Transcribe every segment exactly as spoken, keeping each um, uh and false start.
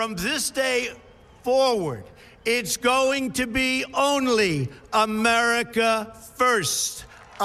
from this day forward, it's going to be only America first.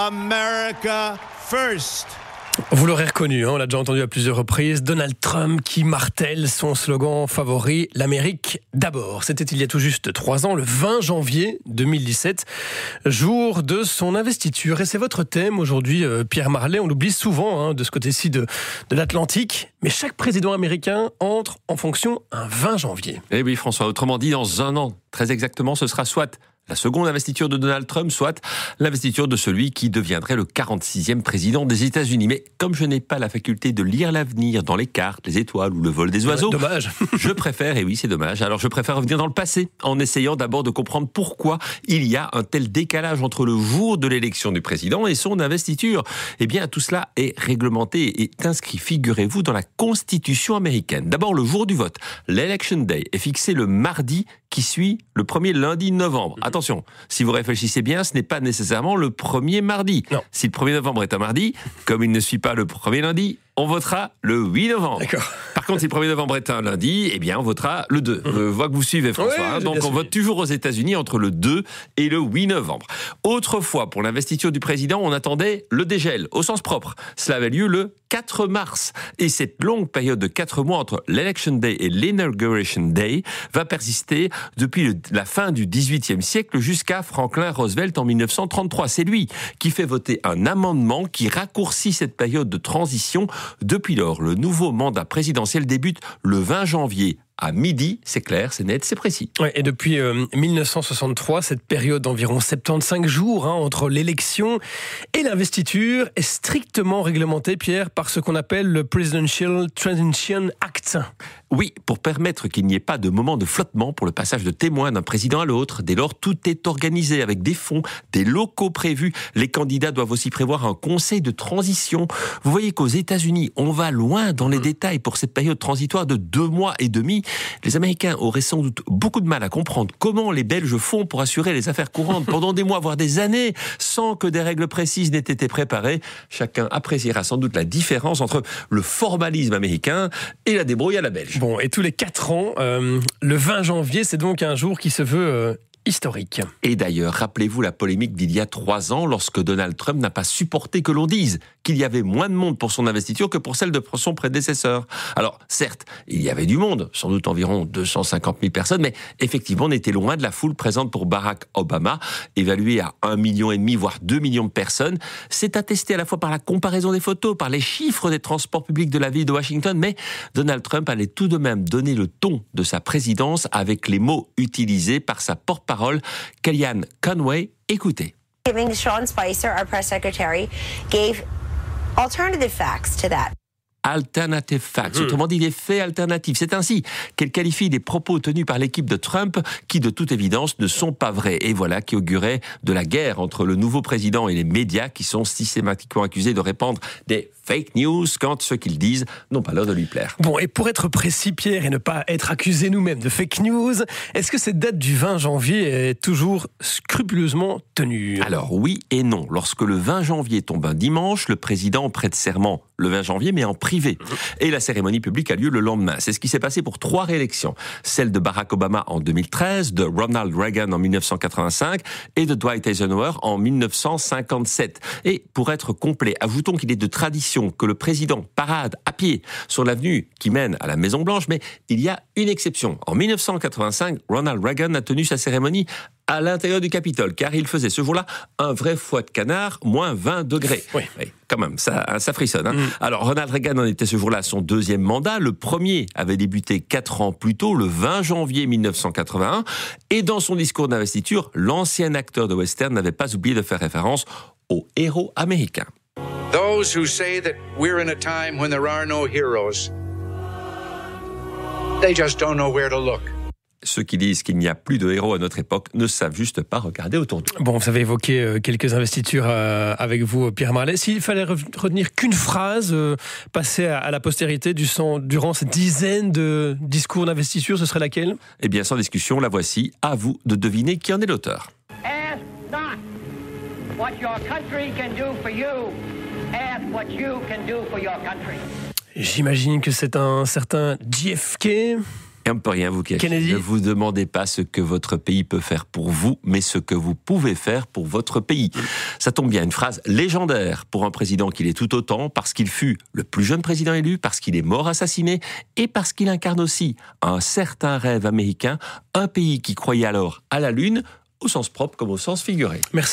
America first. Vous l'aurez reconnu, hein, on l'a déjà entendu à plusieurs reprises, Donald Trump qui martèle son slogan favori, l'Amérique d'abord. C'était il y a tout juste trois ans, le vingt janvier deux mille dix-sept, jour de son investiture. Et c'est votre thème aujourd'hui, euh, Pierre Marlet. On l'oublie souvent hein, de ce côté-ci de, de l'Atlantique, mais chaque président américain entre en fonction un vingt janvier. Eh oui François, autrement dit, dans un an, très exactement, ce sera soit la seconde investiture de Donald Trump, soit l'investiture de celui qui deviendrait le quarante-sixième président des États-Unis. Mais comme je n'ai pas la faculté de lire l'avenir dans les cartes, les étoiles ou le vol des oiseaux, dommage. je préfère, et oui c'est dommage, alors je préfère revenir dans le passé en essayant d'abord de comprendre pourquoi il y a un tel décalage entre le jour de l'élection du président et son investiture. Eh bien tout cela est réglementé et est inscrit, figurez-vous, dans la Constitution américaine. D'abord le jour du vote, l'Election Day, est fixé le mardi qui suit le premier lundi de novembre. Attention, si vous réfléchissez bien, ce n'est pas nécessairement le premier mardi. Non. Si le premier novembre est un mardi, comme il ne suit pas le premier lundi, on votera le huit novembre. D'accord. Par contre, si le premier novembre est un lundi, eh bien, on votera le deux. Mmh. Je vois que vous suivez, François. Oui, hein, donc, on vote toujours aux États-Unis entre le deux et le huit novembre. Autrefois, pour l'investiture du président, on attendait le dégel, au sens propre. Cela avait lieu le quatre mars. Et cette longue période de quatre mois entre l'Election Day et l'Inauguration Day va persister depuis le, la fin du dix-huitième siècle jusqu'à Franklin Roosevelt en mille neuf cent trente-trois. C'est lui qui fait voter un amendement qui raccourcit cette période de transition. Depuis lors, le nouveau mandat présidentiel débute le vingt janvier. À midi, c'est clair, c'est net, c'est précis. Ouais, et depuis euh, mille neuf cent soixante-trois, cette période d'environ soixante-quinze jours hein, entre l'élection et l'investiture est strictement réglementée, Pierre, par ce qu'on appelle le Presidential Transition Act. Oui, pour permettre qu'il n'y ait pas de moment de flottement pour le passage de témoins d'un président à l'autre. Dès lors, tout est organisé avec des fonds, des locaux prévus. Les candidats doivent aussi prévoir un conseil de transition. Vous voyez qu'aux États-Unis, on va loin dans les détails pour cette période transitoire de deux mois et demi. Les Américains auraient sans doute beaucoup de mal à comprendre comment les Belges font pour assurer les affaires courantes pendant des mois, voire des années, sans que des règles précises n'aient été préparées. Chacun appréciera sans doute la différence entre le formalisme américain et la débrouille à la belge. Bon, et tous les quatre ans, euh, le vingt janvier, c'est donc un jour qui se veut euh, historique. Et d'ailleurs, rappelez-vous la polémique d'il y a trois ans, lorsque Donald Trump n'a pas supporté que l'on dise qu'il y avait moins de monde pour son investiture que pour celle de son prédécesseur. Alors, certes, il y avait du monde, sans doute environ deux cent cinquante mille personnes, mais effectivement, on était loin de la foule présente pour Barack Obama, évaluée à un million et demi, voire deux millions de personnes. C'est attesté à la fois par la comparaison des photos, par les chiffres des transports publics de la ville de Washington, mais Donald Trump allait tout de même donner le ton de sa présidence avec les mots utilisés par sa porte-parole, Kellyanne Conway. Écoutez. Sean Spicer, our press secretary, gave alternative facts to that. Alternative facts, autrement dit des faits alternatifs. C'est ainsi qu'elle qualifie les propos tenus par l'équipe de Trump qui, de toute évidence, ne sont pas vrais. Et voilà qui augurait de la guerre entre le nouveau président et les médias qui sont systématiquement accusés de répandre des fake news quand ceux qu'ils disent n'ont pas l'air de lui plaire. Bon, et pour être précis, Pierre, et ne pas être accusé nous-mêmes de fake news, est-ce que cette date du vingt janvier est toujours scrupuleusement tenue ? Alors oui et non. Lorsque le vingt janvier tombe un dimanche, le président prête serment le vingt janvier, mais en privé. Et la cérémonie publique a lieu le lendemain. C'est ce qui s'est passé pour trois réélections. Celle de Barack Obama en deux mille treize, de Ronald Reagan en mille neuf cent quatre-vingt-cinq et de Dwight Eisenhower en mille neuf cent cinquante-sept. Et pour être complet, ajoutons qu'il est de tradition que le président parade à pied sur l'avenue qui mène à la Maison-Blanche, mais il y a une exception. En mille neuf cent quatre-vingt-cinq, Ronald Reagan a tenu sa cérémonie à l'intérieur du Capitole, car il faisait ce jour-là un vrai foie de canard, moins vingt degrés. Oui. Oui, quand même, ça, ça frissonne. Hein. Mm. Alors, Ronald Reagan en était ce jour-là à son deuxième mandat. Le premier avait débuté quatre ans plus tôt, le vingt janvier mille neuf cent quatre-vingt-un. Et dans son discours d'investiture, l'ancien acteur de western n'avait pas oublié de faire référence aux héros américains. Those who say that we're in a time when there are no heroes, they just don't know where to look. Ceux qui disent qu'il n'y a plus de héros à notre époque ne savent juste pas regarder autour d'eux. Bon, vous avez évoqué euh, quelques investitures euh, avec vous, Pierre Marlet. S'il fallait retenir qu'une phrase euh, passée à, à la postérité du sang, durant cette dizaine de discours d'investiture, ce serait laquelle ? Eh bien, sans discussion, la voici. À vous de deviner qui en est l'auteur. Ask not what your country can do for you. Ask what you can do for your country. J'imagine que c'est un certain J F K. Et on ne peut rien vous cacher. Kennedy. Ne vous demandez pas ce que votre pays peut faire pour vous, mais ce que vous pouvez faire pour votre pays. Ça tombe bien, une phrase légendaire pour un président qu'il est tout autant, parce qu'il fut le plus jeune président élu, parce qu'il est mort assassiné, et parce qu'il incarne aussi un certain rêve américain, un pays qui croyait alors à la Lune, au sens propre comme au sens figuré. Merci.